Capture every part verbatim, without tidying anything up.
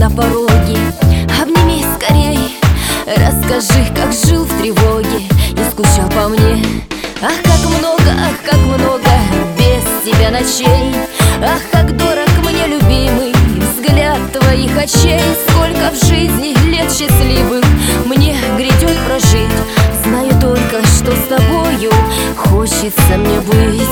на пороге. Обними скорей, расскажи, как жил в тревоге и скучал по мне. Ах, как много, ах, как много без тебя ночей. Ах, как дорог мне, любимый, взгляд твоих очей. Сколько в жизни лет счастливых мне грядет прожить. Знаю только, что с тобою хочется мне быть.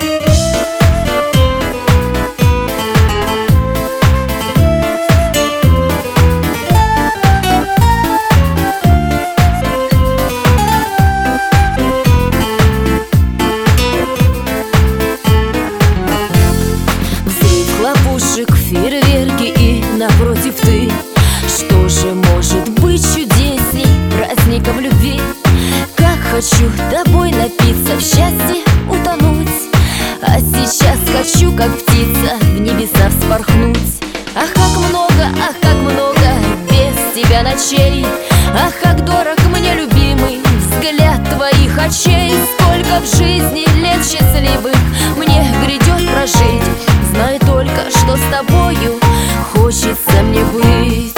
Хлопушек, фейерверки и напротив ты. Что же может быть чудесней праздником любви? Как хочу тобой напиться, в счастье утонуть. А сейчас хочу, как птица, в небеса вспорхнуть. Ах, как много, ах, как много без тебя ночей. Ах, как дорог мне, любимый, взгляд твоих очей. Сколько в жизни лет счастливых мне грядет прожить. Знаю только, что с тобою хочется мне быть.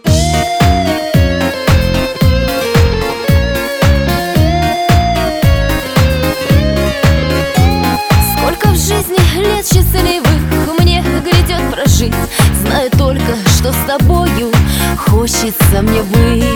Сколько в жизни лет счастливых мне грядет прожить. Знаю только, что с тобою хочется мне быть.